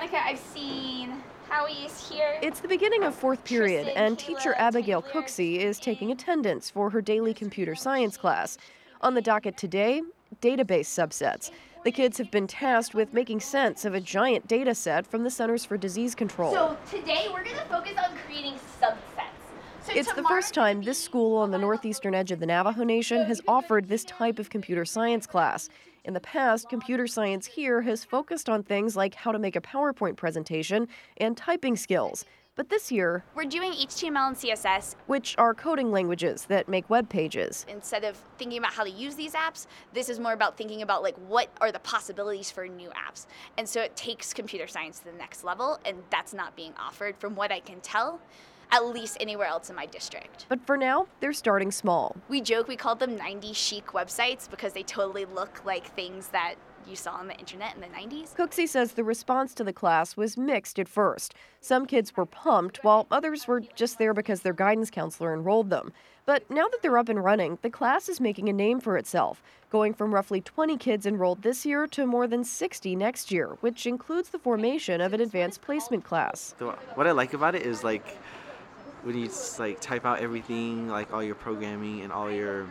Danica. I've seen Howie is here. It's the beginning of fourth period, Tristan, and Kayla, teacher Abigail Tyler, Cooksey is taking attendance for her daily computer science class. On the docket today, database subsets. The kids have been tasked with making sense of a giant data set from the Centers for Disease Control. So today we're going to focus on creating subsets. So It's the first time this school on the northeastern edge of the Navajo Nation has offered this type of computer science class. In the past, computer science here has focused on things like how to make a PowerPoint presentation and typing skills. But this year, we're doing HTML and CSS, which are coding languages that make web pages. Instead of thinking about how to use these apps, this is more about thinking about like what are the possibilities for new apps. And so it takes computer science to the next level, and that's not being offered from what I can tell, at least anywhere else in my district. But for now, they're starting small. We joke we called them 90s chic websites because they totally look like things that you saw on the internet in the 90s. Cooksey says the response to the class was mixed at first. Some kids were pumped, while others were just there because their guidance counselor enrolled them. But now that they're up and running, the class is making a name for itself, going from roughly 20 kids enrolled this year to more than 60 next year, which includes the formation of an advanced placement class. So what I like about it is like when you like type out everything, like all your programming and all your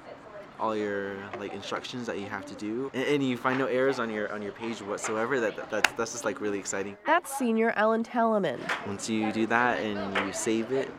like instructions that you have to do, and you find no errors on your page whatsoever. That's just like really exciting. That's senior Alan Talaman. Once you do that and you save it,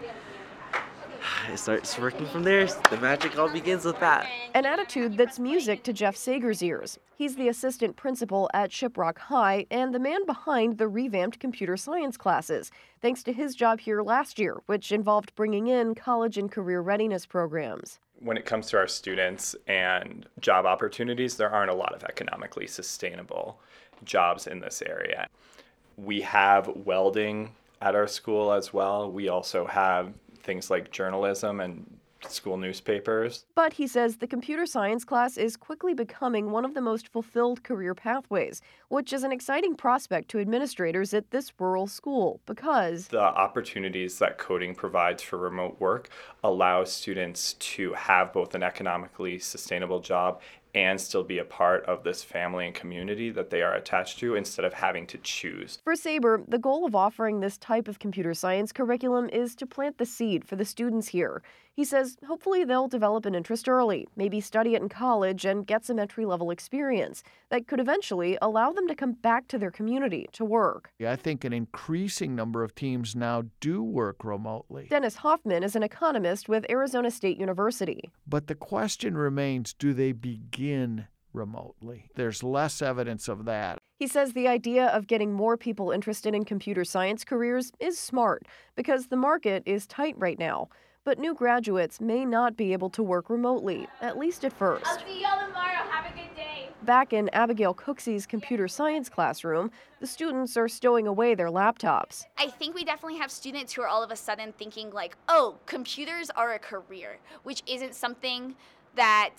it starts working from there. The magic all begins with that. An attitude that's music to Jeff Sager's ears. He's the assistant principal at Shiprock High and the man behind the revamped computer science classes, thanks to his job here last year, which involved bringing in college and career readiness programs. When it comes to our students and job opportunities, there aren't a lot of economically sustainable jobs in this area. We have welding at our school as well. We also have things like journalism and school newspapers. But he says the computer science class is quickly becoming one of the most fulfilled career pathways, which is an exciting prospect to administrators at this rural school because the opportunities that coding provides for remote work allow students to have both an economically sustainable job and still be a part of this family and community that they are attached to instead of having to choose. For Saber, the goal of offering this type of computer science curriculum is to plant the seed for the students here. He says hopefully they'll develop an interest early, maybe study it in college and get some entry-level experience that could eventually allow them to come back to their community to work. I think an increasing number of teams now do work remotely. Dennis Hoffman is an economist with Arizona State University. But the question remains, do they begin remotely? There's less evidence of that. He says the idea of getting more people interested in computer science careers is smart because the market is tight right now. But new graduates may not be able to work remotely, at least at first. I'll see y'all tomorrow. Have a good day. Back in Abigail Cooksey's computer science classroom, the students are stowing away their laptops. I think we definitely have students who are all of a sudden thinking like, oh, computers are a career, which isn't something that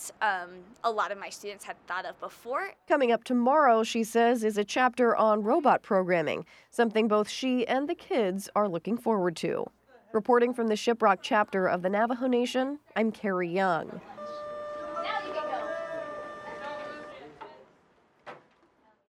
a lot of my students had thought of before. Coming up tomorrow, she says, is a chapter on robot programming, something both she and the kids are looking forward to. Reporting from the Shiprock chapter of the Navajo Nation, I'm Carrie Young.